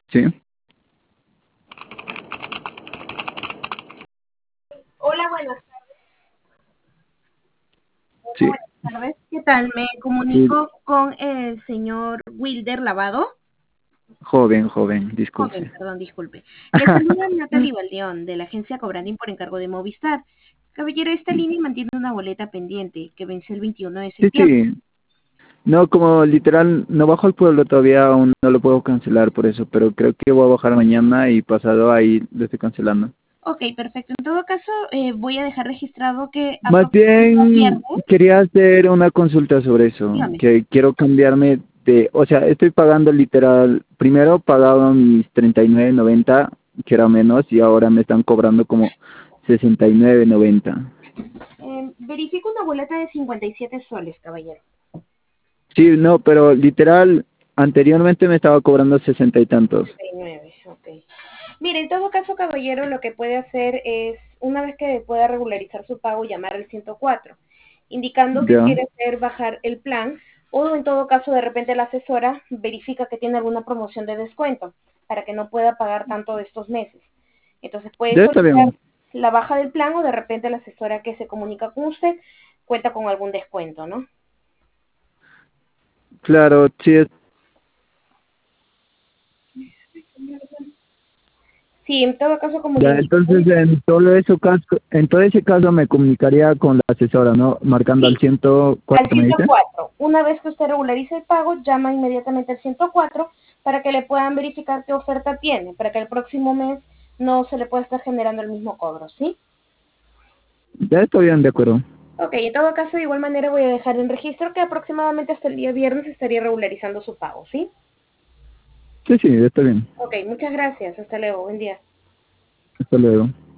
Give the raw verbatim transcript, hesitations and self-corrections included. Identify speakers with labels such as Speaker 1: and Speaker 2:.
Speaker 1: Sí,
Speaker 2: Hola, buenas, hola,
Speaker 1: sí,
Speaker 2: buenas tardes. ¿Qué tal? Me
Speaker 1: sí,
Speaker 2: comunico con el señor Wilder Lavado.
Speaker 1: joven, joven,
Speaker 2: Joven,
Speaker 1: disculpe.
Speaker 2: perdón, disculpe. Le saluda Natalie Baldeón, de la agencia Cobrandín por encargo de Movistar. Caballero, esta línea mantiene una boleta pendiente que vence el veintiuno de
Speaker 1: Sí,
Speaker 2: septiembre.
Speaker 1: sí, no, como literal, no bajo al pueblo todavía, aún no lo puedo cancelar por eso, pero creo que voy a bajar mañana y pasado ahí lo estoy cancelando.
Speaker 2: Ok, perfecto. En todo caso, eh, voy a dejar registrado que
Speaker 1: Más
Speaker 2: aproximadamente el viernes,
Speaker 1: bien, quería hacer una consulta sobre eso,
Speaker 2: dígame.
Speaker 1: que quiero cambiarme de, o sea, estoy pagando literal, primero pagaba mis treinta y nueve noventa, que era menos, y ahora me están cobrando como sesenta y nueve noventa.
Speaker 2: Eh, verifico una boleta de cincuenta y siete soles, caballero.
Speaker 1: Sí, no, pero literal, anteriormente me estaba cobrando sesenta y tantos.
Speaker 2: sesenta y nueve, ok. Mire, en todo caso, caballero, lo que puede hacer es, una vez que pueda regularizar su pago, llamar al ciento cuatro, indicando que
Speaker 1: Ya.
Speaker 2: quiere hacer bajar el plan, o en todo caso, de repente la asesora verifica que tiene alguna promoción de descuento, para que no pueda pagar tanto de estos meses. Entonces puede
Speaker 1: Ya está
Speaker 2: solicitar
Speaker 1: bien.
Speaker 2: la baja del plan, o de repente la asesora que se comunica con usted cuenta con algún descuento, ¿no?
Speaker 1: Claro, sí, es-
Speaker 2: Sí, en todo caso, como le
Speaker 1: ya,
Speaker 2: indico,
Speaker 1: entonces en todo eso caso, en todo ese caso me comunicaría con la asesora, ¿no? Marcando al
Speaker 2: sí,
Speaker 1: ciento
Speaker 2: al
Speaker 1: cuatro, me
Speaker 2: ciento
Speaker 1: dice.
Speaker 2: cuatro. Una vez que usted regularice el pago, llama inmediatamente al ciento cuatro para que le puedan verificar qué oferta tiene, para que el próximo mes no se le pueda estar generando el mismo cobro, ¿sí?
Speaker 1: Ya estoy bien, de acuerdo.
Speaker 2: Ok, en todo caso, de igual manera voy a dejar en registro que aproximadamente hasta el día viernes estaría regularizando su pago, ¿sí?
Speaker 1: Sí, sí, está bien.
Speaker 2: Ok, muchas gracias. Hasta luego. Buen día.
Speaker 1: Hasta luego.